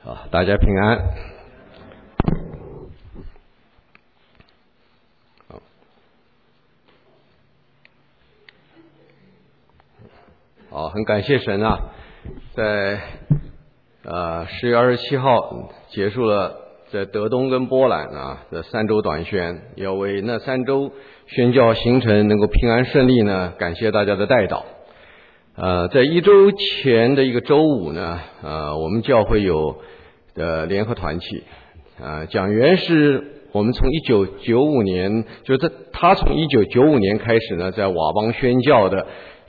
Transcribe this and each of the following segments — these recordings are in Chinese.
好，大家平安。好，很感谢神啊，在10月27号结束了在德东跟波兰的3周短宣，要为那3周宣教行程能够平安顺利呢，感谢大家的代祷。在1周前的一个周五呢，我们教会有联合团契，讲员是我们从1995年，就是他从1995年开始呢，在瓦邦宣教的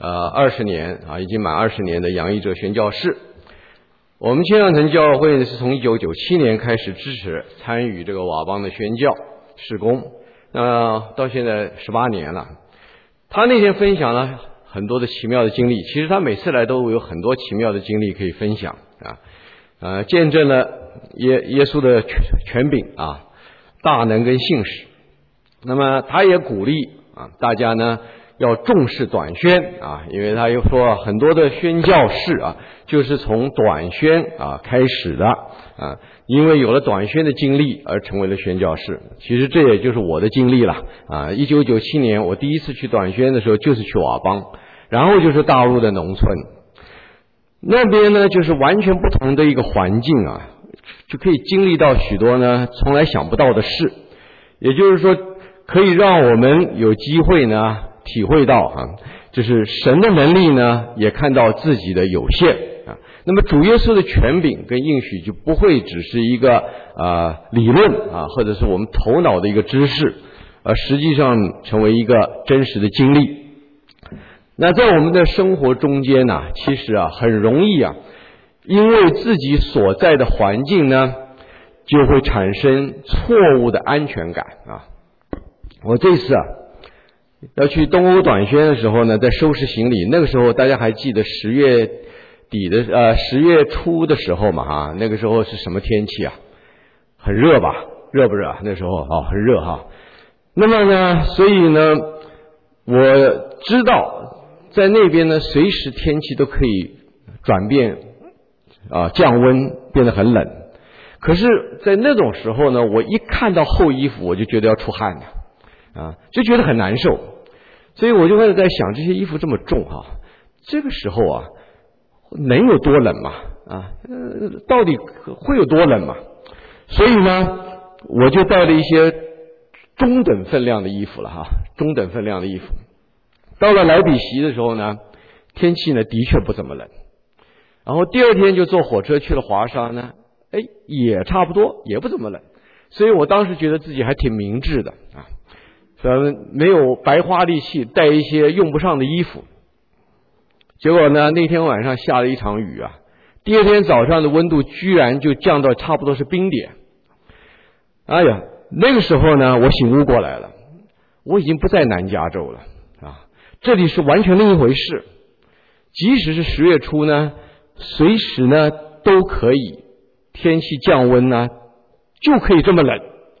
20年已经满20年的杨义哲宣教士。我们千上城教会是从1997年开始支持参与这个瓦邦的宣教事工，到现在18年了。他那天分享了很多的奇妙的经历，其实他每次来都有很多奇妙的经历可以分享见证了耶稣的权柄大能跟信实。那么他也鼓励大家呢要重视短宣因为他又说很多的宣教士就是从短宣开始的因为有了短宣的经历而成为了宣教士。其实这也就是我的经历了1997年我第一次去短宣的时候就是去瓦邦，然后就是大陆的农村，那边呢就是完全不同的一个环境就可以经历到许多呢从来想不到的事，也就是说可以让我们有机会呢体会到就是神的能力呢也看到自己的有限那么主耶稣的权柄跟应许就不会只是一个理论或者是我们头脑的一个知识，而实际上成为一个真实的经历。那在我们的生活中间其实很容易因为自己所在的环境呢就会产生错误的安全感我这次要去东欧短宣的时候呢，在收拾行李，那个时候大家还记得10月底的10月初的时候嘛那个时候是什么天气很热吧？热不热？那时候很热那么呢，所以呢，我知道在那边呢，随时天气都可以转变降温，变得很冷。可是在那种时候呢，我一看到厚衣服我就觉得要出汗就觉得很难受。所以我就开始在想，这些衣服这么重这个时候能有多冷嘛到底会有多冷嘛？所以呢我就带了一些中等分量的衣服了中等分量的衣服。到了莱比锡的时候呢，天气呢的确不怎么冷，然后第二天就坐火车去了华沙呢，也差不多，也不怎么冷。所以我当时觉得自己还挺明智的没有白花力气带一些用不上的衣服。结果呢，那天晚上下了一场雨第二天早上的温度居然就降到差不多是冰点。哎呀，那个时候呢我醒悟过来了，我已经不在南加州了这里是完全另一回事。即使是10月初呢，随时呢都可以天气降温就可以这么冷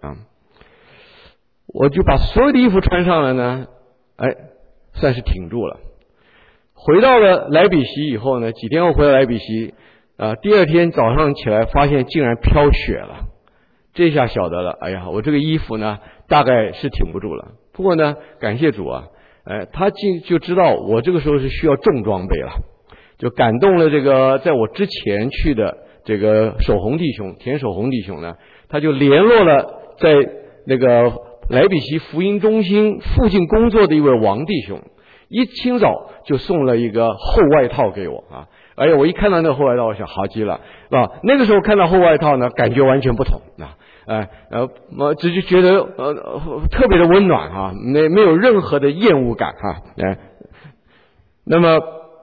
我就把所有的衣服穿上了呢，算是挺住了。回到了莱比锡以后呢，几天后回到莱比锡第二天早上起来发现竟然飘雪了，这下晓得了，我这个衣服呢大概是挺不住了。不过呢感谢主他就知道我这个时候是需要重装备了，就感动了这个在我之前去的这个守红弟兄田守红弟兄呢，他就联络了在那个莱比锡福音中心附近工作的一位王弟兄，一清早就送了一个厚外套给我我一看到那个厚外套我想好极了那个时候看到厚外套呢感觉完全不同只是觉得特别的温暖没有任何的厌恶感那么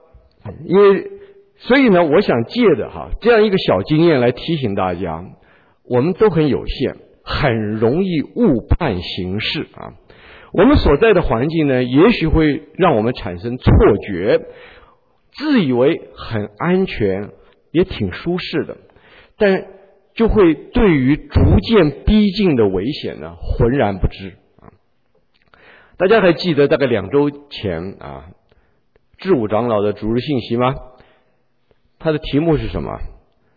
所以呢我想借着这样一个小经验来提醒大家，我们都很有限，很容易误判形势我们所在的环境呢也许会让我们产生错觉，自以为很安全也挺舒适的，但就会对于逐渐逼近的危险呢浑然不知大家还记得大概2周前智武长老的主日信息吗？他的题目是什么？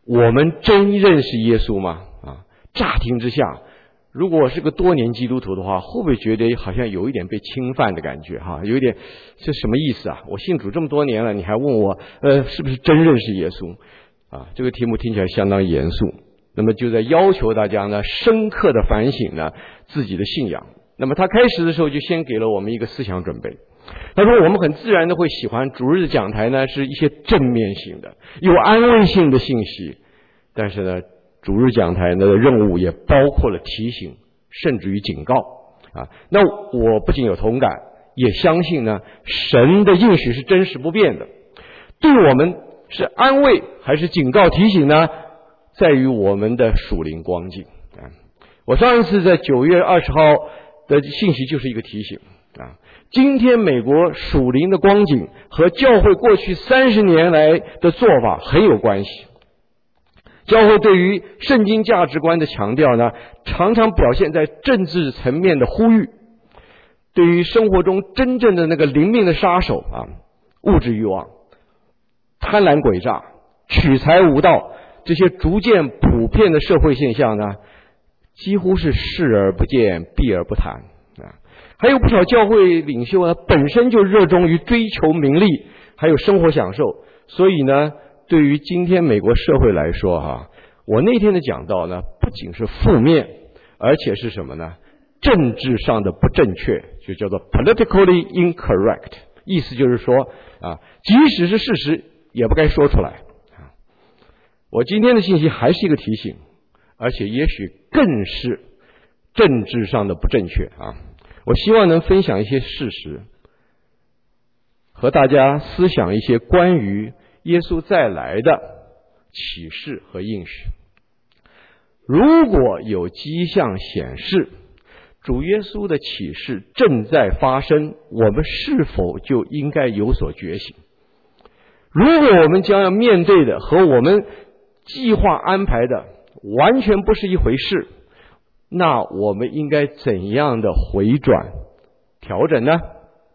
我们真认识耶稣吗？乍听之下，如果是个多年基督徒的话，会不会觉得好像有一点被侵犯的感觉有一点这什么意思啊？我信主这么多年了，你还问我是不是真认识耶稣这个题目听起来相当严肃。那么就在要求大家呢深刻的反省呢自己的信仰。那么他开始的时候就先给了我们一个思想准备。他说我们很自然的会喜欢主日的讲台呢是一些正面性的有安慰性的信息，但是呢主日讲台的任务也包括了提醒甚至于警告那我不仅有同感，也相信呢神的应许是真实不变的。对我们是安慰还是警告提醒呢，在于我们的属灵光景我上一次在9月20号的信息就是一个提醒今天美国属灵的光景和教会过去30年来的做法很有关系。教会对于圣经价值观的强调呢，常常表现在政治层面的呼吁，对于生活中真正的那个灵命的杀手物质欲望、贪婪诡诈、取财无道，这些逐渐普遍的社会现象呢，几乎是视而不见避而不谈还有不少教会领袖呢本身就热衷于追求名利还有生活享受，所以呢对于今天美国社会来说我那天的讲道呢不仅是负面，而且是什么呢？政治上的不正确，就叫做 politically incorrect， 意思就是说即使是事实也不该说出来我今天的信息还是一个提醒，而且也许更是政治上的不正确我希望能分享一些事实，和大家思想一些关于耶稣再来的启示和应许。如果有迹象显示主耶稣的启示正在发生，我们是否就应该有所觉醒？如果我们将要面对的和我们计划安排的完全不是一回事，那我们应该怎样的回转调整呢？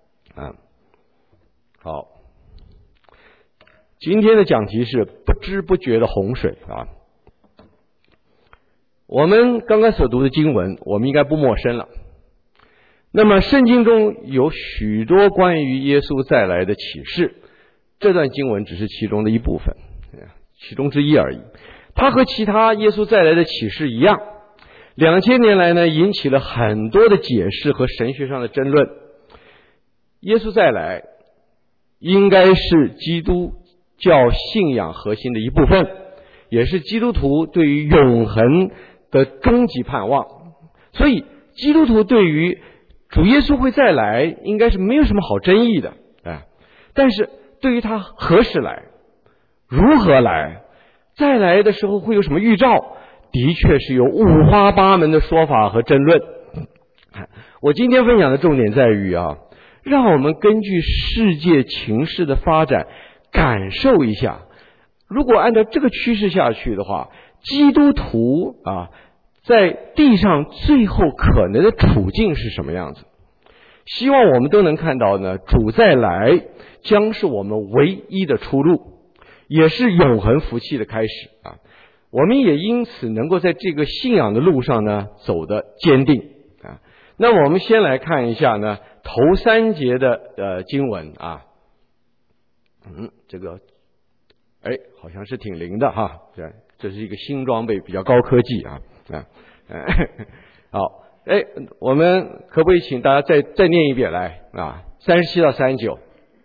好，今天的讲题是不知不觉的洪水我们刚刚所读的经文我们应该不陌生了。那么圣经中有许多关于耶稣再来的启示，这段经文只是其中的一部分，其中之一而已。它和其他耶稣再来的启示一样，2000年来呢引起了很多的解释和神学上的争论。耶稣再来应该是基督教信仰核心的一部分，也是基督徒对于永恒的终极盼望。所以基督徒对于主耶稣会再来应该是没有什么好争议的但是对于他何时来、如何来、再来的时候会有什么预兆，的确是有五花八门的说法和争论。我今天分享的重点在于让我们根据世界情势的发展感受一下，如果按照这个趋势下去的话，基督徒在地上最后可能的处境是什么样子。希望我们都能看到呢，主再来将是我们唯一的出路，也是永恒福气的开始我们也因此能够在这个信仰的路上呢走得坚定那么我们先来看一下呢头3节的经文这个好像是挺灵的这是一个新装备，比较高科技好我们可不可以请大家再念一遍来37到39。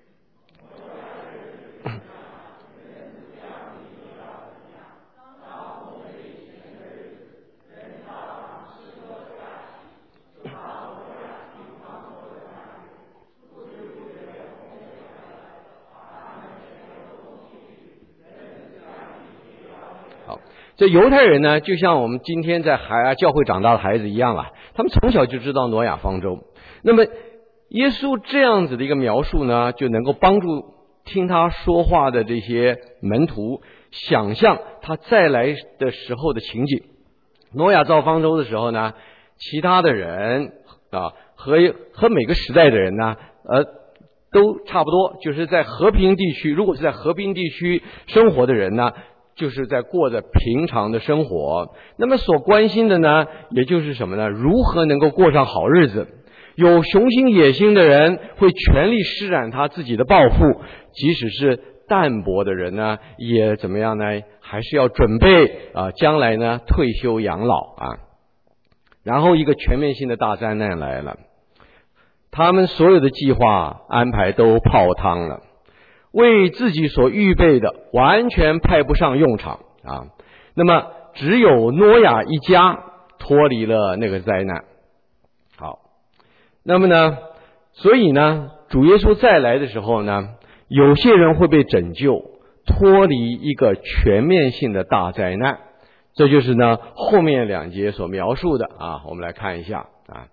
这犹太人呢，就像我们今天在教会长大的孩子一样他们从小就知道挪亚方舟。那么耶稣这样子的一个描述呢，就能够帮助听他说话的这些门徒想象他再来的时候的情景。挪亚造方舟的时候呢，其他的人和每个时代的人呢都差不多，就是在和平地区，如果是在和平地区生活的人呢， 就是在过着平常的生活。那么所关心的呢，也就是什么呢？如何能够过上好日子。有雄心野心的人会全力施展他自己的抱负，即使是淡泊的人呢，也怎么样呢？还是要准备将来呢退休养老啊。然后一个全面性的大灾难来了，他们所有的计划安排都泡汤了，为自己所预备的完全派不上用场啊。那么只有挪亚一家脱离了那个灾难。好，那么呢，所以呢，主耶稣再来的时候呢，有些人会被拯救，脱离一个全面性的大灾难。这就是呢后面2节所描述的啊。我们来看一下啊。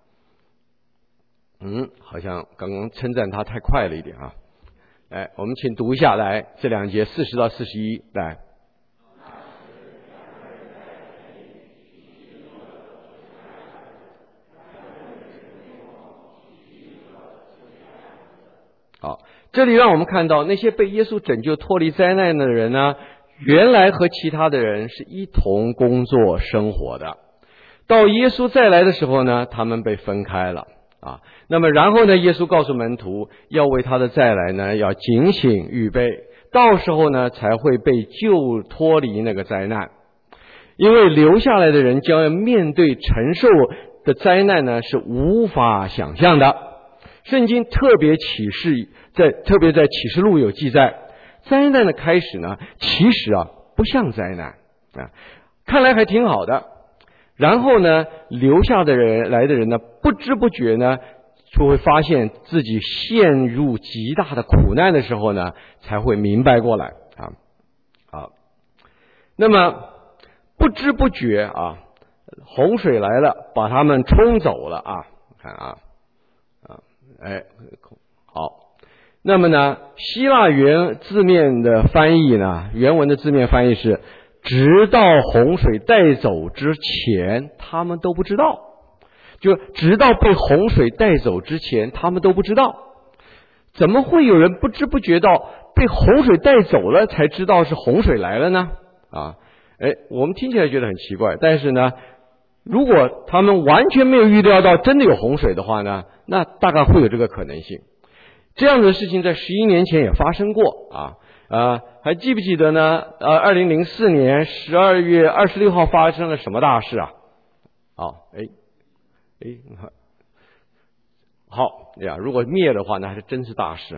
好像刚刚称赞他太快了一点啊。来，我们请读一下来这2节40到41来。好，这里让我们看到那些被耶稣拯救脱离灾难的人呢，原来和其他的人是一同工作生活的。到耶稣再来的时候呢，他们被分开了啊。那么然后呢，耶稣告诉门徒要为他的再来呢要警醒预备，到时候呢才会被救脱离那个灾难。因为留下来的人将要面对承受的灾难呢是无法想象的。圣经特别在启示录有记载，灾难的开始呢其实不像灾难啊，看来还挺好的。然后呢，留下的人来的人呢，不知不觉呢就会发现自己陷入极大的苦难的时候呢，才会明白过来啊。好，那么不知不觉洪水来了，把他们冲走了啊。看好。那么呢，希腊原字面的翻译呢，原文的字面翻译是直到洪水带走之前他们都不知道，就直到被洪水带走之前他们都不知道。怎么会有人不知不觉到被洪水带走了才知道是洪水来了呢？我们听起来觉得很奇怪，但是呢，如果他们完全没有预料到真的有洪水的话呢，那大概会有这个可能性。这样的事情在11年前也发生过还记不记得呢？2004年12月26号发生了什么大事啊？好呀，如果灭的话，那还是真是大事。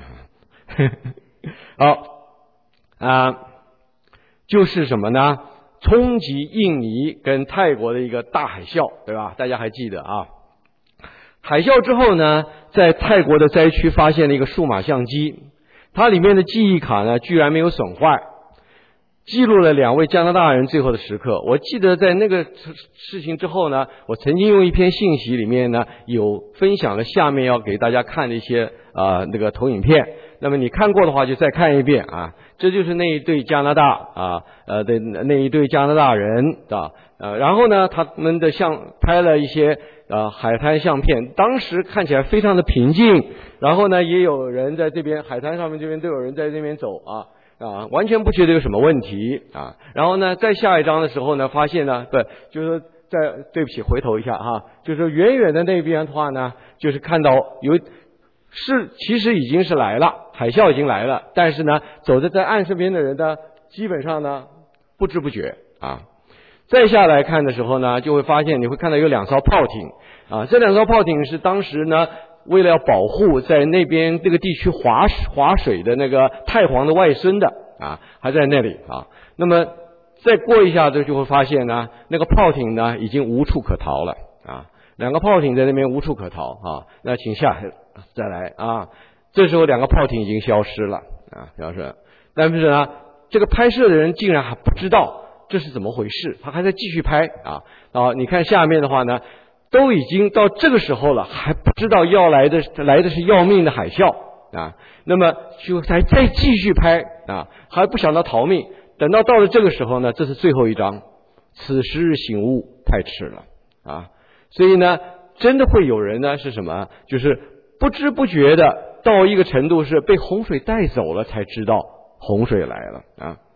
好就是什么呢？冲击印尼跟泰国的一个大海啸，对吧？大家还记得啊？海啸之后呢，在泰国的灾区发现了一个数码相机，它里面的记忆卡呢居然没有损坏，记录了2位加拿大人最后的时刻。我记得在那个事情之后呢，我曾经用一篇信息里面呢有分享了下面要给大家看的一些那个投影片。那么你看过的话就再看一遍啊。这就是那一对加拿大的那一对加拿大人然后呢他们的拍了一些海滩相片，当时看起来非常的平静，然后呢也有人在这边海滩上面这边都有人在这边走完全不觉得有什么问题然后呢在下一张的时候呢发现呢就是对不起回头一下就是远远的那边的话呢，就是看到其实已经是来了，海啸已经来了，但是呢走在岸这边的人呢基本上呢不知不觉再下来看的时候呢，就会发现你会看到有2艘炮艇这2艘炮艇是当时呢为了要保护在那边这个地区划水的那个太皇的外孙的还在那里那么再过一下子就会发现呢，那个炮艇呢已经无处可逃了2个炮艇在那边无处可逃那请再来这时候2个炮艇已经消失了但是呢这个拍摄的人竟然还不知道这是怎么回事，他还在继续拍你看下面的话呢，都已经到这个时候了，还不知道来的是要命的海啸那么就再继续拍还不想到逃命。等到了这个时候呢，这是最后一章，此时醒悟太迟了所以呢真的会有人呢是什么，就是不知不觉的到一个程度是被洪水带走了才知道洪水来了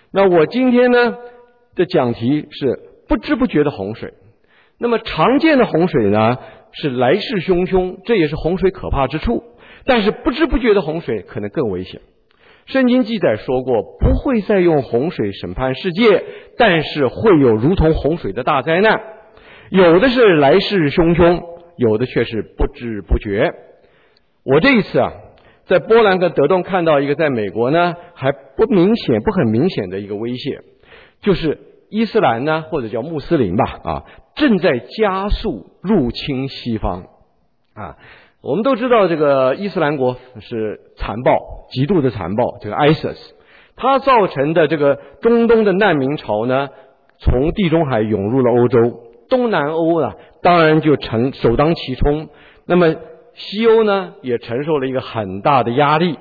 那我今天呢的讲题是不知不觉的洪水。那么常见的洪水呢是来势汹汹，这也是洪水可怕之处，但是不知不觉的洪水可能更危险。圣经记载说过，不会再用洪水审判世界，但是会有如同洪水的大灾难，有的是来势汹汹，有的却是不知不觉。我这一次在波兰跟德东看到一个在美国呢还不很明显的一个威胁，就是伊斯兰呢或者叫穆斯林吧正在加速入侵西方我们都知道这个伊斯兰国是残暴，极度的残暴，这个 ISIS 它造成的这个中东的难民潮呢从地中海涌入了欧洲，东南欧当然就首当其冲，那么西欧呢也承受了一个很大的压力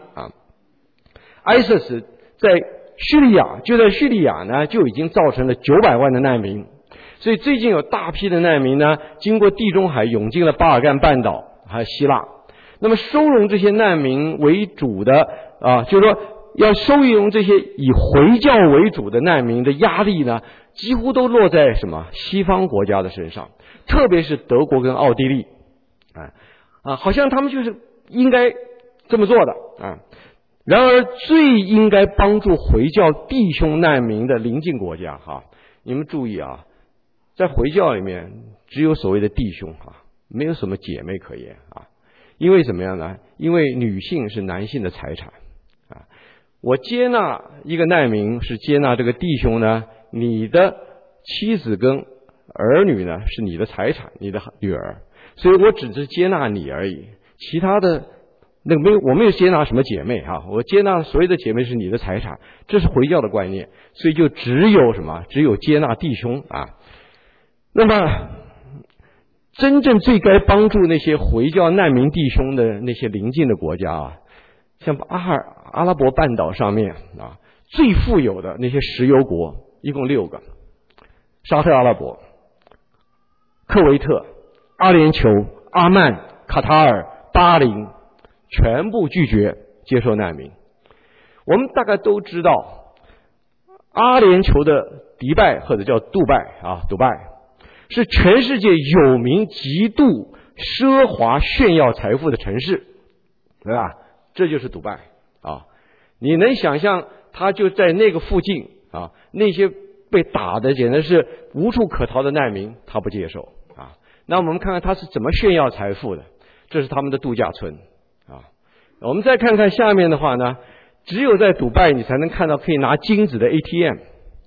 ISIS 在叙利亚呢就已经造成了900万的难民，所以最近有大批的难民呢经过地中海涌进了巴尔干半岛还有希腊。那么收容这些难民为主的就是说要收容这些以回教为主的难民的压力呢几乎都落在什么西方国家的身上，特别是德国跟奥地利好像他们就是应该这么做的然而最应该帮助回教弟兄难民的邻近国家你们注意在回教里面只有所谓的弟兄没有什么姐妹可言因为怎么样呢？因为女性是男性的财产我接纳一个难民是接纳这个弟兄呢，你的妻子跟儿女呢是你的财产，你的女儿，所以我只是接纳你而已，其他的我没有接纳什么姐妹我接纳所有的姐妹是你的财产，这是回教的观念，所以就只有接纳弟兄那么真正最该帮助那些回教难民弟兄的那些邻近的国家像阿拉伯半岛上面最富有的那些石油国一共6个，沙特阿拉伯、科威特、阿联酋、阿曼、卡塔尔、巴林全部拒绝接受难民。我们大概都知道阿联酋的迪拜或者叫杜拜是全世界有名极度奢华炫耀财富的城市，对吧？这就是杜拜你能想象他就在那个附近那些被打的简直是无处可逃的难民他不接受那我们看看他是怎么炫耀财富的，这是他们的度假村我们再看看下面的话呢，只有在杜拜你才能看到可以拿金子的 ATM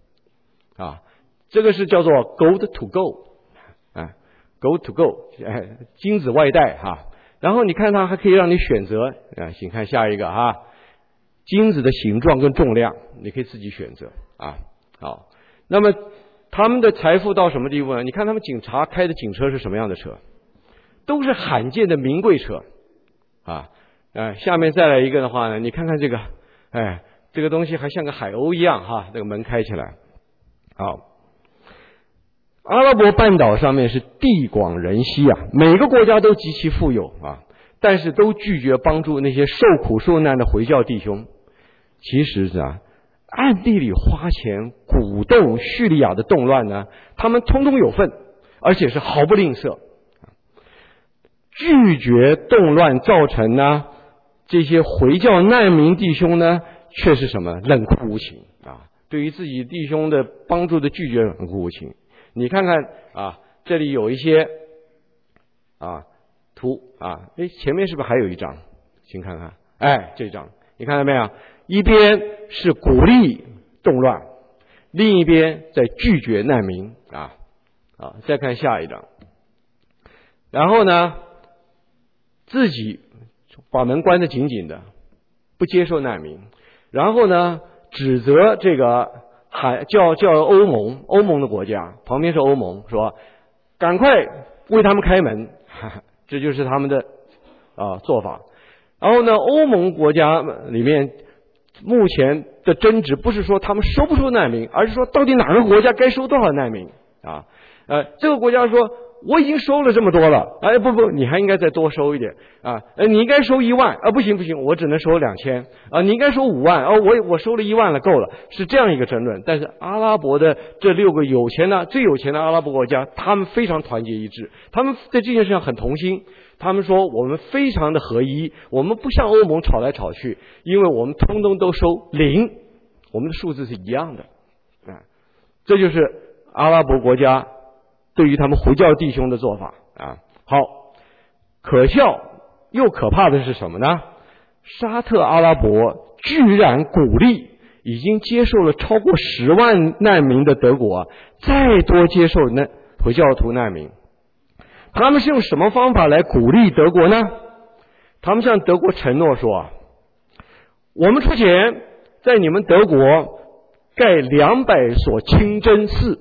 这个是叫做 Gold to Go to Go 金子外带然后你看它还可以让你选择请看下一个金子的形状跟重量你可以自己选择好，那么他们的财富到什么地步呢？你看他们警察开的警车是什么样的车，都是罕见的名贵车下面再来一个的话呢，你看看这个这个东西还像个海鸥一样这个门开起来好。阿拉伯半岛上面是地广人稀每个国家都极其富有但是都拒绝帮助那些受苦受难的回教弟兄。其实暗地里花钱鼓动叙利亚的动乱呢，他们通通有份，而且是毫不吝啬。拒绝动乱造成呢这些回教难民弟兄呢却是什么冷酷无情对于自己弟兄的帮助的拒绝冷酷无情。你看看这里有一些图前面是不是还有一张？请看看这张你看到没有？一边是鼓励动乱，另一边在拒绝难民再看下一张，然后呢自己把门关得紧紧的，不接受难民，然后呢指责这个叫欧盟的国家，旁边是欧盟，说赶快为他们开门这就是他们的做法。然后呢欧盟国家里面目前的争执不是说他们收不收难民，而是说到底哪个国家该收多少难民这个国家说我已经收了这么多了，哎，不，你还应该再多收一点啊，你应该收1万啊，不行，我只能收2000啊，你应该收5万啊，我收了1万了，够了，是这样一个争论。但是阿拉伯的这6个最有钱的阿拉伯国家，他们非常团结一致，他们在这件事上很同心。他们说我们非常的合一，我们不像欧盟吵来吵去，因为我们通通都收0，我们的数字是一样的啊。这就是阿拉伯国家对于他们回教弟兄的做法啊。好，可笑又可怕的是什么呢？沙特阿拉伯居然鼓励已经接受了超过10万难民的德国再多接受回教徒难民。他们是用什么方法来鼓励德国呢？他们向德国承诺说，我们出钱在你们德国盖200所清真寺，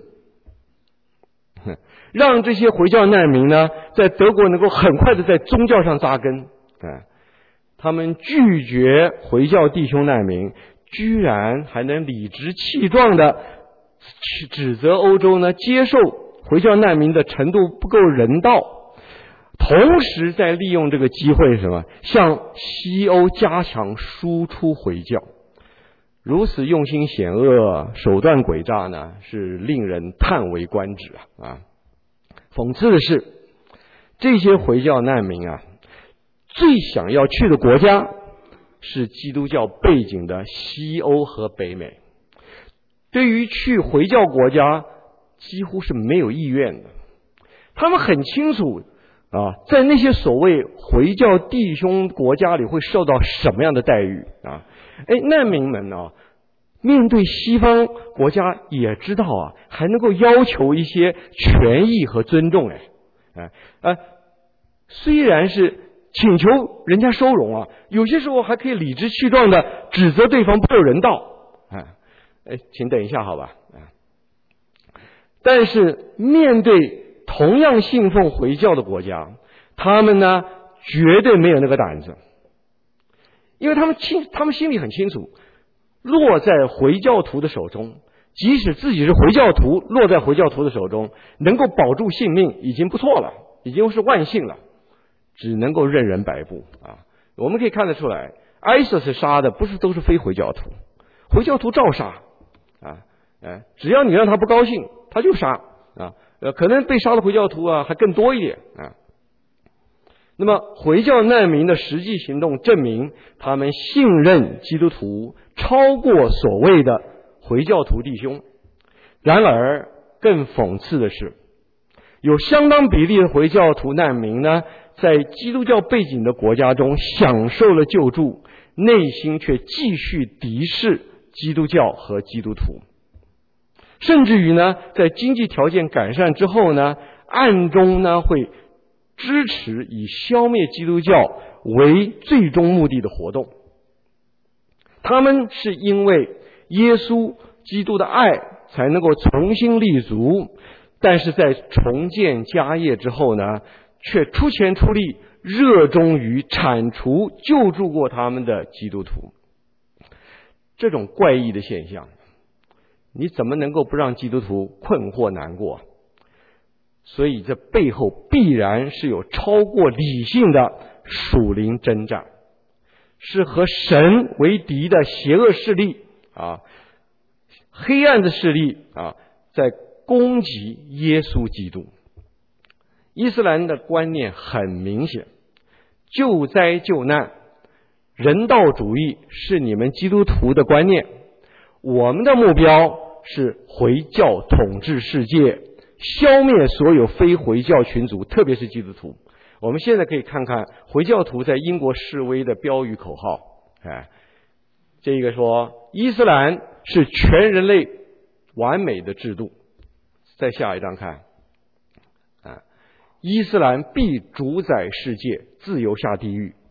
让这些回教难民呢在德国能够很快的在宗教上扎根。他们拒绝回教弟兄难民，居然还能理直气壮的指责欧洲呢接受回教难民的程度不够人道，同时在利用这个机会什么向西欧加强输出回教。如此用心险恶、手段诡诈呢，是令人叹为观止啊！讽刺的是，这些回教难民啊，最想要去的国家是基督教背景的西欧和北美，对于去回教国家几乎是没有意愿的。他们很清楚啊，在那些所谓回教弟兄国家里会受到什么样的待遇啊？难民们呢，面对西方国家也知道啊，还能够要求一些权益和尊重虽然是请求人家收容啊，有些时候还可以理直气壮的指责对方不够人道请等一下好吧但是面对同样信奉回教的国家，他们呢绝对没有那个胆子，因为他们心里很清楚，落在回教徒的手中，即使自己是回教徒，落在回教徒的手中，能够保住性命已经不错了，已经是万幸了，只能够任人摆布啊！我们可以看得出来，ISIS 杀的不是都是非回教徒，回教徒照杀只要你让他不高兴，他就杀可能被杀的回教徒还更多一点那么回教难民的实际行动证明，他们信任基督徒超过所谓的回教徒弟兄。然而更讽刺的是，有相当比例的回教徒难民呢，在基督教背景的国家中享受了救助，内心却继续敌视基督教和基督徒，甚至于呢，在经济条件改善之后呢，暗中呢会支持以消灭基督教为最终目的的活动。他们是因为耶稣基督的爱才能够重新立足，但是在重建家业之后呢，却出钱出力，热衷于铲除救助过他们的基督徒。这种怪异的现象，你怎么能够不让基督徒困惑难过？所以这背后必然是有超过理性的属灵征战，是和神为敌的邪恶势力黑暗的势力在攻击耶稣基督。伊斯兰的观念很明显，救灾救难、人道主义是你们基督徒的观念，我们的目标是回教统治世界，消灭所有非回教群族，特别是基督徒。我们现在可以看看回教徒在英国示威的标语口号这个说伊斯兰是全人类完美的制度。再下一张看伊斯兰必主宰世界，自由下地狱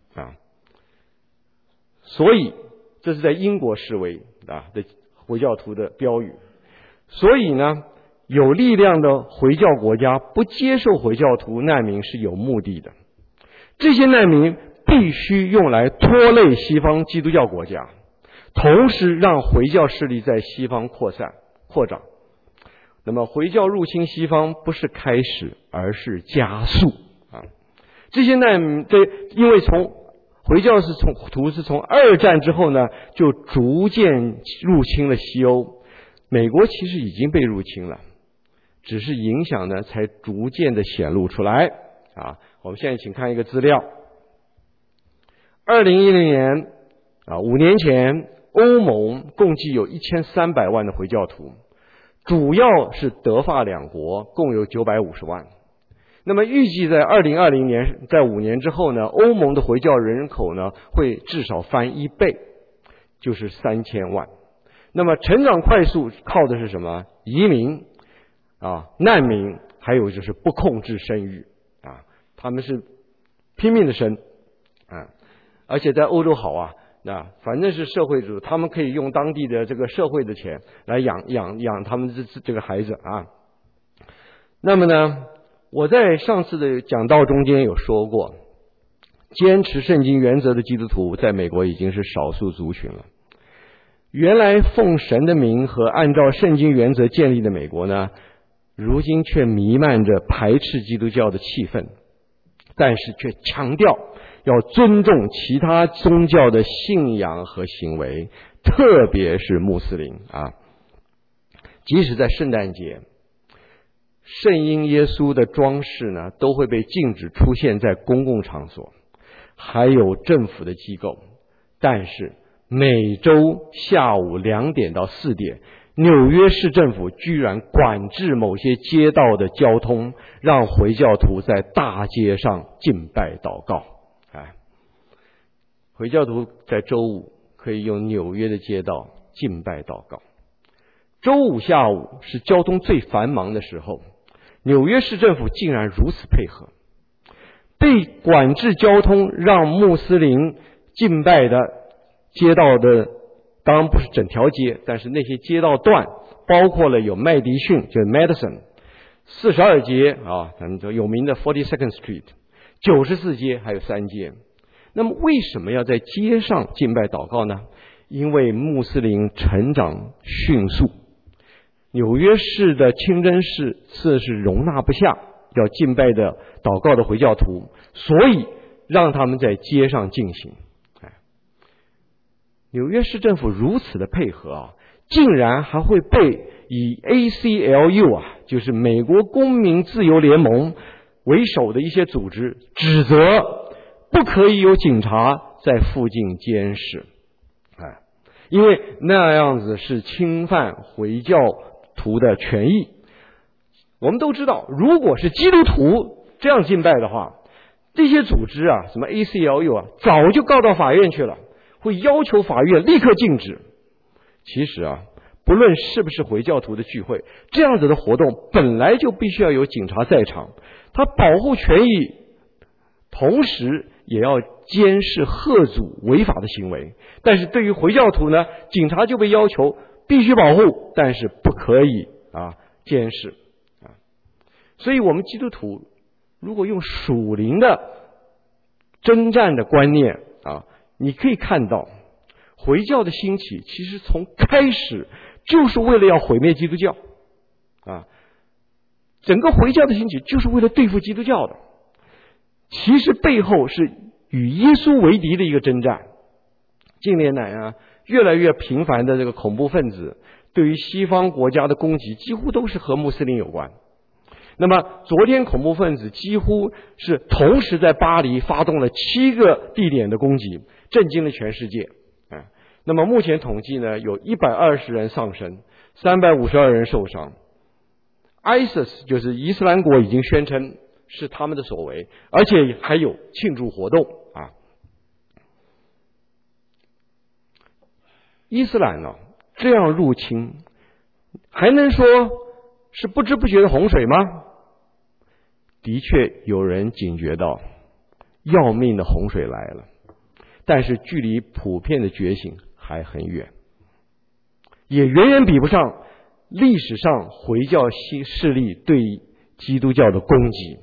所以这是在英国示威的回教徒的标语。所以呢，有力量的回教国家不接受回教徒难民是有目的的，这些难民必须用来拖累西方基督教国家，同时让回教势力在西方扩张。 那么回教入侵西方不是开始，而是加速啊。这些难民，因为回教徒是从二战之后呢，就逐渐入侵了西欧。美国其实已经被入侵了，只是影响呢才逐渐的显露出来啊。我们现在请看一个资料，2010年5年前，欧盟共计有1300万的回教徒，主要是德法两国，共有950万。那么预计在2020年，在5年之后呢，欧盟的回教人口呢会至少翻1倍，就是3000万。那么成长快速靠的是什么？移民难民，还有就是不控制生育啊，他们是拼命的生啊，而且在欧洲好啊，反正是社会主义，他们可以用当地的这个社会的钱来养他们这个孩子啊。那么呢，我在上次的讲道中间有说过，坚持圣经原则的基督徒在美国已经是少数族群了。原来奉神的名和按照圣经原则建立的美国呢，如今却弥漫着排斥基督教的气氛，但是却强调要尊重其他宗教的信仰和行为，特别是穆斯林啊。即使在圣诞节，圣婴耶稣的装饰呢，都会被禁止出现在公共场所，还有政府的机构。但是每周下午2点到4点，纽约市政府居然管制某些街道的交通，让回教徒在大街上敬拜祷告。回教徒在周五可以用纽约的街道敬拜祷告。周五下午是交通最繁忙的时候，纽约市政府竟然如此配合，被管制交通让穆斯林敬拜的街道的，当然不是整条街，但是那些街道段包括了有麦迪逊，就是 Madison 42街咱们有名的 42nd Street 94街，还有3街。那么为什么要在街上敬拜祷告呢？因为穆斯林成长迅速，纽约市的清真寺是容纳不下要敬拜的祷告的回教徒，所以让他们在街上进行。纽约市政府如此的配合竟然还会被以 ACLU 就是美国公民自由联盟为首的一些组织指责不可以有警察在附近监视，因为那样子是侵犯回教徒的权益。我们都知道，如果是基督徒这样敬拜的话，这些组织什么 ACLU 早就告到法院去了，会要求法院立刻禁止。其实不论是不是回教徒的聚会，这样子的活动本来就必须要有警察在场，他保护权益，同时也要监视吓阻违法的行为。但是对于回教徒呢，警察就被要求必须保护，但是不可以监视所以我们基督徒如果用属灵的征战的观念你可以看到回教的兴起其实从开始就是为了要毁灭基督教整个回教的兴起就是为了对付基督教的，其实背后是与耶稣为敌的一个征战。近年来越来越频繁的这个恐怖分子对于西方国家的攻击几乎都是和穆斯林有关。那么昨天恐怖分子几乎是同时在巴黎发动了7个地点的攻击，震惊了全世界那么目前统计呢，有120人丧生，352人受伤。ISIS 就是伊斯兰国已经宣称是他们的所为，而且还有庆祝活动伊斯兰这样入侵，还能说是不知不觉的洪水吗？的确有人警觉到要命的洪水来了，但是距离普遍的觉醒还很远，也远远比不上历史上回教势力对基督教的攻击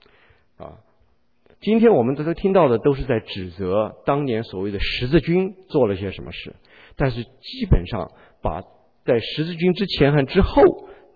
今天我们都听到的都是在指责当年所谓的十字军做了些什么事，但是基本上把在十字军之前和之后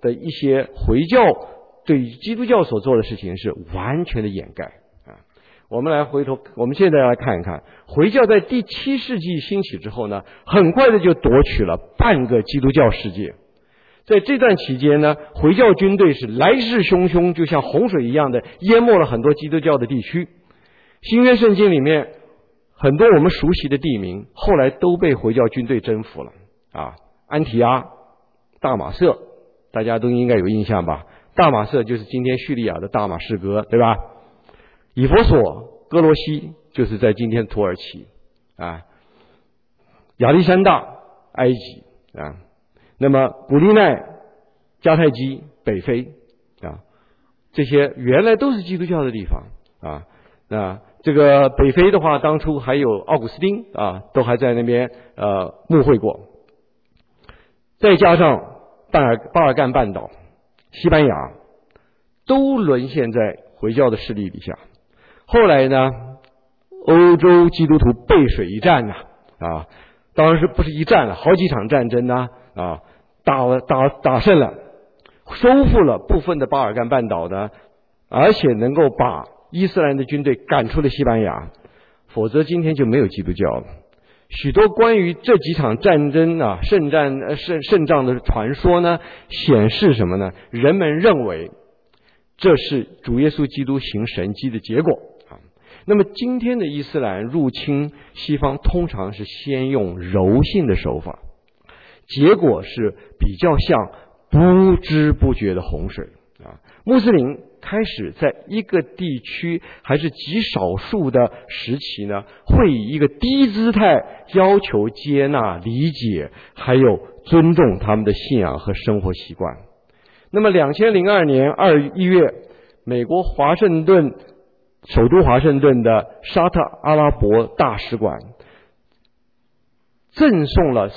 的一些回教对于基督教所做的事情是完全的掩盖啊。我们现在来看一看，回教在第7世纪兴起之后呢，很快的就夺取了半个基督教世界。在这段期间呢，回教军队是来势汹汹，就像洪水一样的淹没了很多基督教的地区。新约圣经里面很多我们熟悉的地名，后来都被回教军队征服了啊。安提阿、大马色，大家都应该有印象吧？大马色就是今天叙利亚的大马士革，对吧？以弗所、哥罗西就是在今天土耳其啊。亚历山大、埃及啊。那么古利奈、迦太基、北非啊，这些原来都是基督教的地方啊。那这个北非的话，当初还有奥古斯丁啊，都还在那边牧会过。再加上巴尔干半岛、西班牙都沦陷在回教的势力底下。后来呢，欧洲基督徒背水一战啊，当然是不是一战了，好几场战争啊，打胜了，收复了部分的巴尔干半岛呢，而且能够把伊斯兰的军队赶出了西班牙，否则今天就没有基督教了。许多关于这几场战争啊胜仗的传说呢，显示什么呢？人们认为这是主耶稣基督行神迹的结果啊。那么今天的伊斯兰入侵西方，通常是先用柔性的手法，结果是比较像不知不觉的洪水啊。穆斯林开始在一个地区还是极少数的时期呢，会以一个低姿态要求接纳、理解还有尊重他们的信仰和生活习惯。那么2002年1月，美国首都华盛顿的沙特阿拉伯大使馆赠送了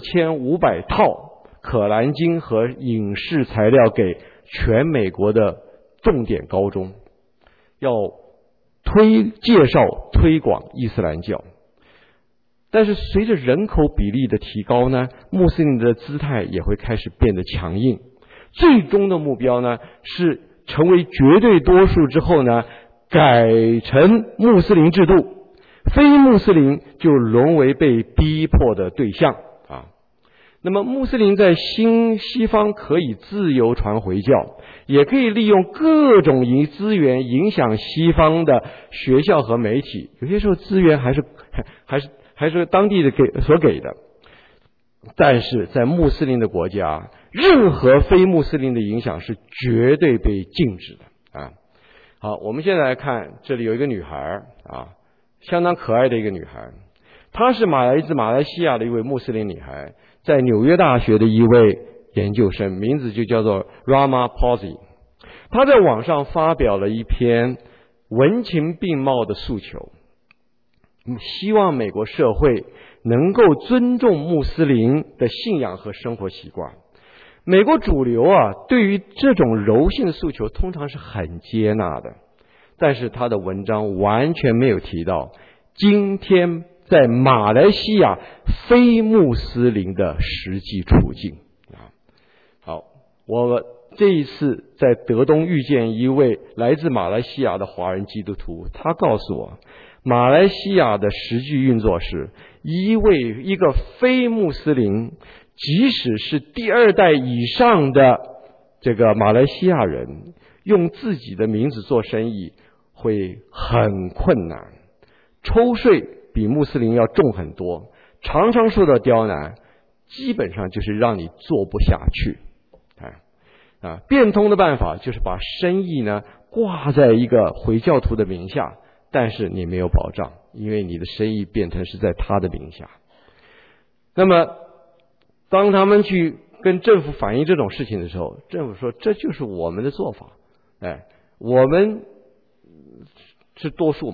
4500套可兰经和影视材料给全美国的重点高中，要介绍推广伊斯兰教。但是随着人口比例的提高呢，穆斯林的姿态也会开始变得强硬。最终的目标呢，是成为绝对多数之后呢，改成穆斯林制度，非穆斯林就沦为被逼迫的对象啊。那么穆斯林在西方可以自由传回教，也可以利用各种资源影响西方的学校和媒体，有些时候资源还是当地的所给的。但是在穆斯林的国家，任何非穆斯林的影响是绝对被禁止的啊。好，我们现在来看，这里有一个女孩啊，相当可爱的一个女孩，她是来自马来西亚的一位穆斯林女孩，在纽约大学的一位研究生，名字就叫做 Rama Posi。 她在网上发表了一篇文情并茂的诉求，希望美国社会能够尊重穆斯林的信仰和生活习惯。美国主流对于这种柔性的诉求通常是很接纳的，但是他的文章完全没有提到今天在马来西亚非穆斯林的实际处境啊。好，我这一次在德东遇见一位来自马来西亚的华人基督徒，他告诉我，马来西亚的实际运作是一个非穆斯林，即使是第2代以上的这个马来西亚人，用自己的名字做生意会很困难，抽税比穆斯林要重很多，常常受到刁难，基本上就是让你做不下去。变通的办法就是把生意呢挂在一个回教徒的名下，但是你没有保障，因为你的生意变成是在他的名下。那么当他们去跟政府反映这种事情的时候，政府说这就是我们的做法，我们是多数嘛，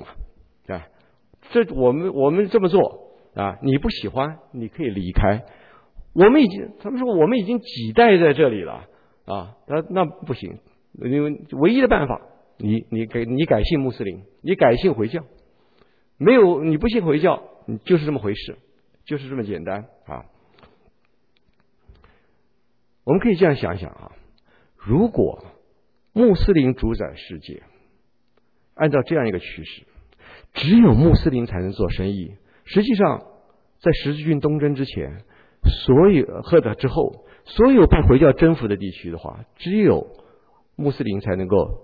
我们这么做啊，你不喜欢你可以离开。他们说我们已经几代在这里了啊，那不行，因为唯一的办法，你改信穆斯林，你改信回教，没有你不信回教，你就是这么回事，就是这么简单啊。我们可以这样想想啊， 如果穆斯林主宰世界，按照这样一个趋势，只有穆斯林才能做生意。实际上，在十字军东征之前，或者之后，所有被回教征服的地区的话，只有穆斯林才能够，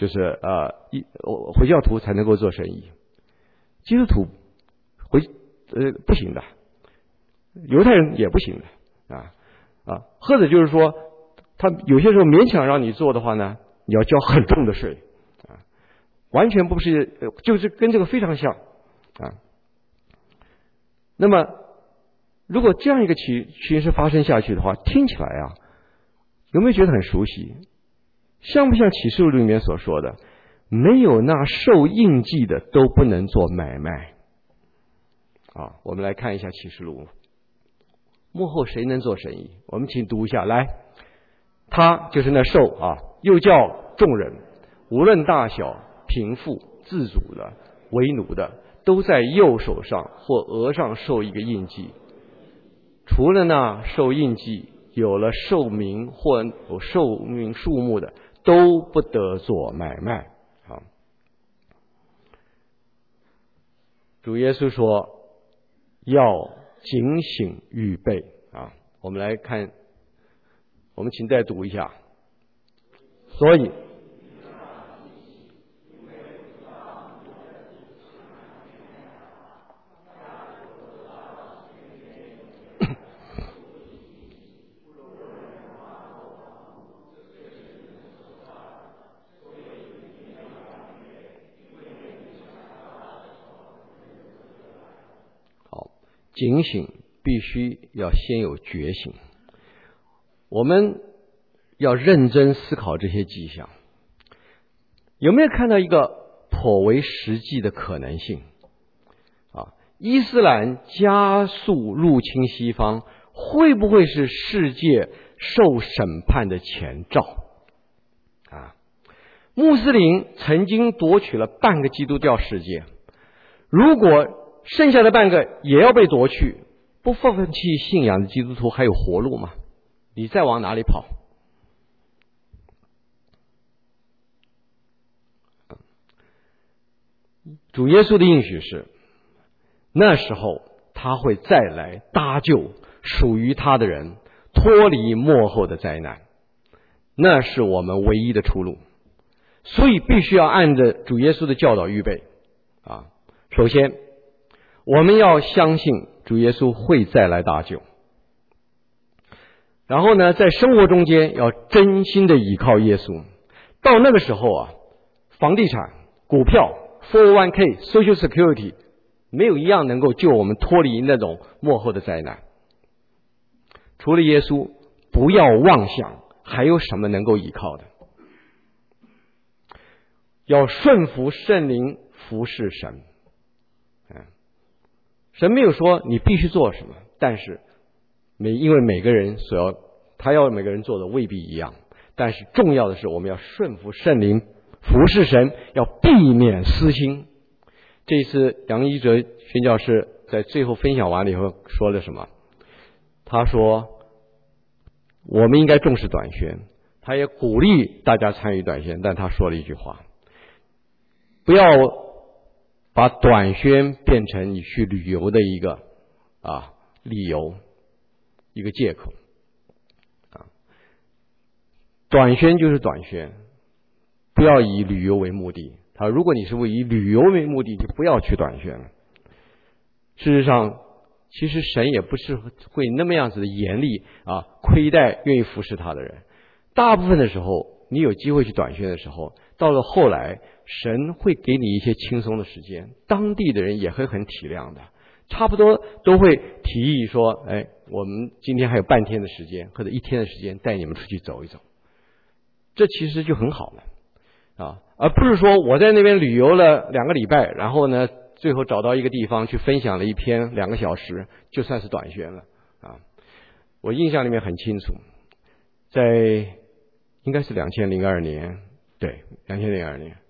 回教徒才能够做生意，基督徒不行的，犹太人也不行的或者就是说，他有些时候勉强让你做的话呢，你要交很重的税完全不是，就是跟这个非常像那么，如果这样一个趋势发生下去的话，听起来有没有觉得很熟悉？像不像启示录里面所说的，没有那受印记的都不能做买卖我们来看一下启示录，幕后谁能做生意？我们请读一下来，他就是那兽又叫众人，无论大小、贫富、自主的、为奴的，都在右手上或额上受一个印记。除了那受印记有了寿命或有寿命数目的，都不得做买卖主耶稣说要警醒预备我们来看，我们请再读一下。所以警醒必须要先有觉醒，我们要认真思考这些迹象。有没有看到一个颇为实际的可能性伊斯兰加速入侵西方，会不会是世界受审判的前兆穆斯林曾经夺取了半个基督教世界，如果剩下的半个也要被夺去，不放弃信仰的基督徒还有活路吗？你再往哪里跑？主耶稣的应许是，那时候他会再来搭救属于他的人，脱离末后的灾难，那是我们唯一的出路。所以必须要按着主耶稣的教导预备首先我们要相信主耶稣会再来搭救，然后呢，在生活中间要真心的倚靠耶稣。到那个时候房地产、股票、401k、Social Security 没有一样能够救我们脱离那种末后的灾难。除了耶稣，不要妄想还有什么能够依靠的。要顺服圣灵，服侍神。神没有说你必须做什么，但是因为每个人他要每个人做的未必一样，但是重要的是我们要顺服圣灵，服侍神，要避免私心。这一次杨一哲宣教士在最后分享完了以后说了什么？他说我们应该重视短宣，他也鼓励大家参与短宣，但他说了一句话，不要把短宣变成你去旅游的一个理由，一个借口短宣就是短宣，不要以旅游为目的。如果你是以旅游为目的，就不要去短宣了。事实上，其实神也不是会那么样子的严厉亏待愿意服侍他的人。大部分的时候，你有机会去短宣的时候，到了后来，神会给你一些轻松的时间，当地的人也会很体谅的，差不多都会提议说，我们今天还有半天的时间或者一天的时间带你们出去走一走，这其实就很好了而不是说我在那边旅游了2个礼拜，然后呢最后找到一个地方去分享了一篇2个小时，就算是短宣了我印象里面很清楚，在应该是2002年，对，2002年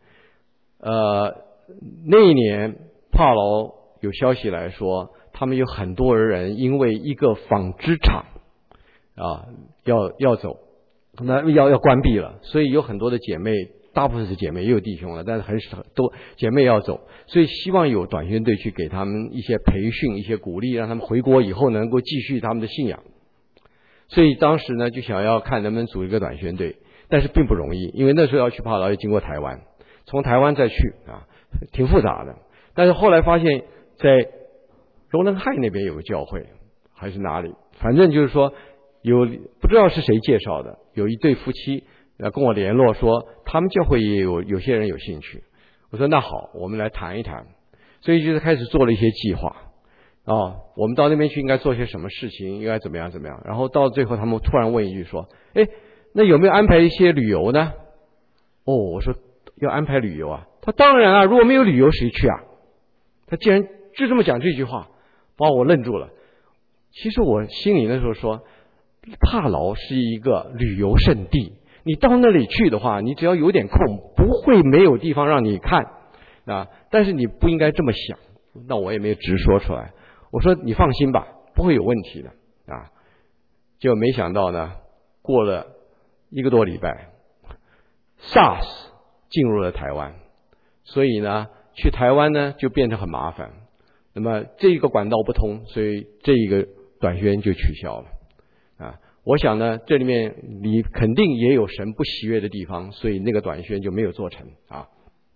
那一年帕劳有消息来说，他们有很多人因为一个纺织厂要走， 那要关闭了，所以有很多的姐妹，大部分是姐妹，也有弟兄了，但是很少都姐妹要走，所以希望有短宣队去给他们一些培训、一些鼓励，让他们回国以后能够继续他们的信仰。所以当时呢，就想要看能不能组一个短宣队，但是并不容易，因为那时候要去帕劳要经过台湾，从台湾再去啊，挺复杂的。但是后来发现，在罗能海那边有个教会，还是哪里，反正就是说有不知道是谁介绍的，有一对夫妻跟我联络说，他们教会也有些人有兴趣。我说那好，我们来谈一谈。所以就是开始做了一些计划。我们到那边去应该做些什么事情，应该怎么样怎么样。然后到最后他们突然问一句说，那有没有安排一些旅游呢？我说要安排旅游啊。他当然啊，如果没有旅游谁去啊？他竟然就这么讲这句话，把我愣住了。其实我心里那时候说，帕劳是一个旅游胜地，你到那里去的话，你只要有点空，不会没有地方让你看啊。但是你不应该这么想，那我也没有直说出来。我说你放心吧，不会有问题的啊。结果没想到呢，过了1个多礼拜 ，SARS 进入了台湾，所以呢，去台湾呢就变得很麻烦。那么这个管道不通，所以这一个短宣就取消了啊。我想呢，这里面你肯定也有神不喜悦的地方，所以那个短宣就没有做成啊。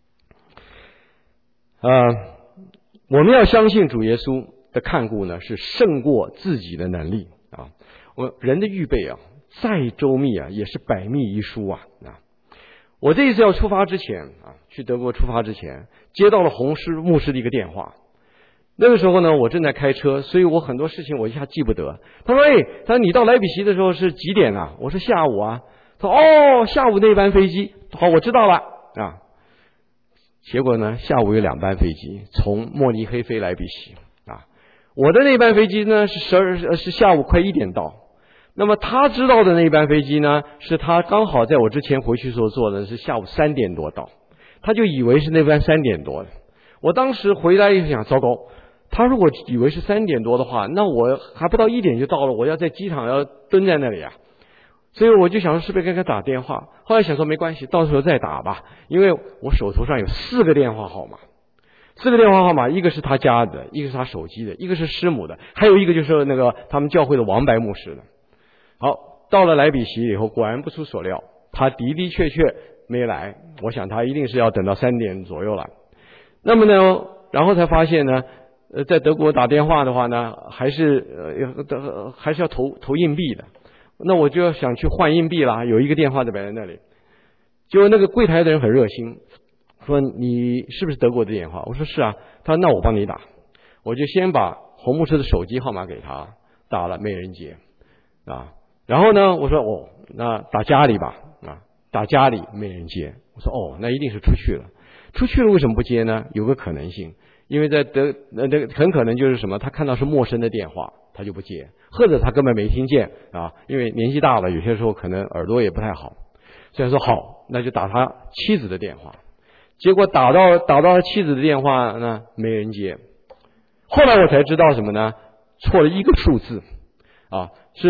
我们要相信主耶稣的看顾呢，是胜过自己的能力啊。人的预备啊，再周密啊，也是百密一疏啊。我这一次要出发之前啊，去德国出发之前，接到了洪牧师的一个电话。那个时候呢，我正在开车，所以我很多事情我一下记不得。他说：“他说你到莱比锡的时候是几点啊？”我说：“下午啊。”他说：“下午那班飞机。”好，我知道了啊。结果呢，下午有2班飞机从慕尼黑飞莱比锡啊。我的那班飞机呢是下午快1点到。那么他知道的那班飞机呢，是他刚好在我之前回去时候坐的，是下午3点多到，他就以为是那班3点多的。我当时回来一想，糟糕，他如果以为是3点多的话，那我还不到1点就到了，我要在机场要蹲在那里啊。所以我就想说是不是该给他打电话，后来想说没关系，到时候再打吧，因为我手头上有4个电话号码，4个电话号码，一个是他家的，一个是他手机的，一个是师母的，还有一个就是那个他们教会的王白牧师的。好，到了莱比锡以后，果然不出所料，他的的确确没来。我想他一定是要等到3点左右了。那么呢，然后才发现呢，在德国打电话的话呢，还是要投硬币的。那我就想去换硬币啦，有一个电话在摆在那里，结果那个柜台的人很热心，说你是不是德国的电话？我说是啊。他说那我帮你打。我就先把洪牧师的手机号码给他打了，没人接啊。然后呢，我说那打家里吧啊，打家里没人接。我说那一定是出去了。出去了为什么不接呢？有个可能性，因为在很可能就是什么，他看到是陌生的电话，他就不接，或者他根本没听见啊，因为年纪大了，有些时候可能耳朵也不太好。所以说好，那就打他妻子的电话。结果打到他妻子的电话呢，没人接。后来我才知道什么呢？错了一个数字啊，是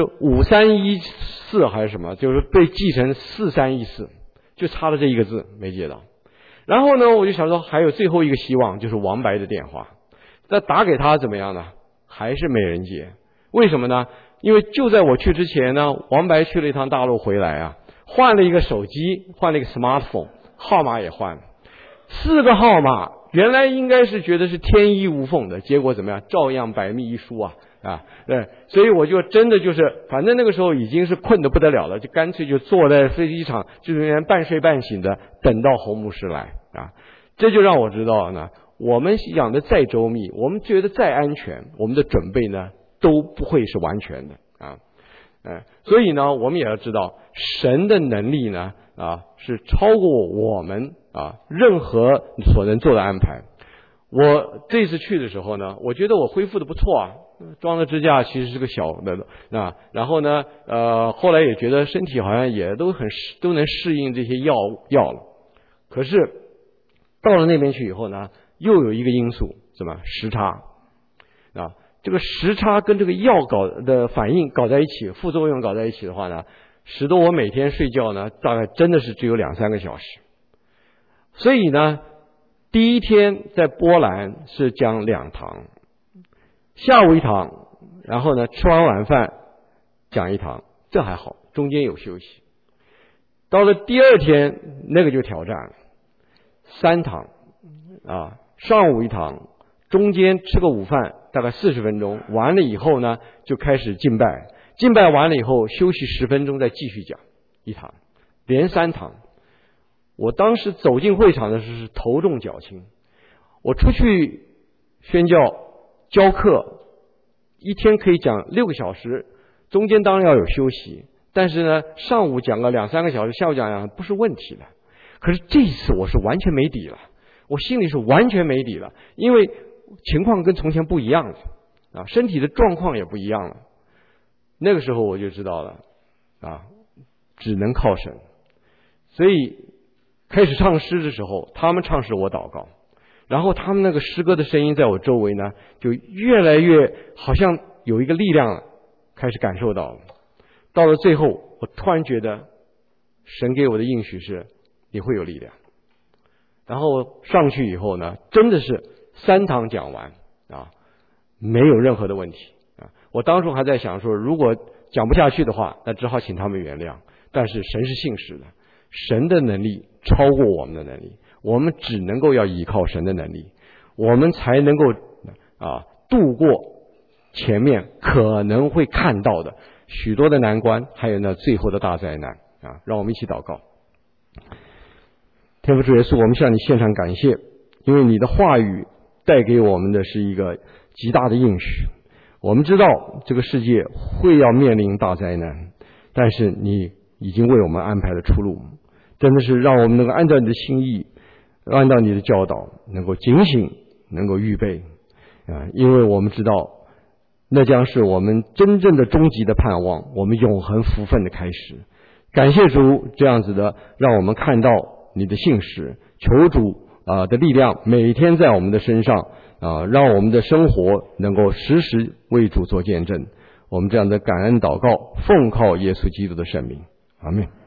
5314还是什么，就是被记成4314，就差了这一个字没接到。然后呢，我就想说还有最后一个希望，就是王白的电话。那打给他怎么样呢？还是没人接。为什么呢？因为就在我去之前呢，王白去了一趟大陆回来啊，换了一个手机，换了一个 smartphone， 号码也换了，4个号码，原来应该是觉得是天衣无缝的，结果怎么样？照样百密一疏啊。对，所以我就真的就是，反正那个时候已经是困得不得了了，就干脆就坐在飞机场，就是半睡半醒的等到洪牧师来啊。这就让我知道呢，我们想的再周密，我们觉得再安全，我们的准备呢都不会是完全的啊。所以呢，我们也要知道神的能力呢是超过我们任何所能做的安排。我这次去的时候呢，我觉得我恢复的不错啊，装的支架其实是个小的然后呢后来也觉得身体好像也都能适应这些药了。可是到了那边去以后呢，又有一个因素，什么时差这个时差跟这个药搞的反应搞在一起，副作用搞在一起的话呢， 使得我每天睡觉呢，大概真的是只有2-3个小时。所以呢，第一天在波兰是讲2堂，下午1堂，然后呢吃完晚饭讲1堂，这还好，中间有休息。到了第2天，那个就挑战了，3堂啊，上午1堂，中间吃个午饭，大概40分钟，完了以后呢，就开始敬拜，敬拜完了以后休息10分钟，再继续讲1堂，连3堂。我当时走进会场的时候是头重脚轻，我出去宣教教课，一天可以讲6个小时，中间当然要有休息，但是呢，上午讲个2-3个小时，下午讲不是问题的。可是这一次我是完全没底了，我心里是完全没底了，因为情况跟从前不一样了啊，身体的状况也不一样了。那个时候我就知道了啊，只能靠神。所以开始唱诗的时候，他们唱诗我祷告，然后他们那个诗歌的声音在我周围呢，就越来越好像有一个力量了，开始感受到了。到了最后，我突然觉得神给我的应许是你会有力量。然后上去以后呢，真的是3堂讲完啊，没有任何的问题啊。我当初还在想说，如果讲不下去的话，那只好请他们原谅。但是神是信实的，神的能力超过我们的能力，我们只能够要依靠神的能力，我们才能够度过前面可能会看到的许多的难关，还有呢最后的大灾难啊！让我们一起祷告。天父主耶稣，我们向你献上感谢，因为你的话语带给我们的是一个极大的应许。我们知道这个世界会要面临大灾难，但是你已经为我们安排了出路，真的是让我们能够按照你的心意，按照你的教导，能够警醒，能够预备啊！因为我们知道那将是我们真正的终极的盼望，我们永恒福分的开始。感谢主这样子的让我们看到你的信实，求主的力量每天在我们的身上让我们的生活能够时时为主做见证。我们这样的感恩祷告，奉靠耶稣基督的圣名，阿们。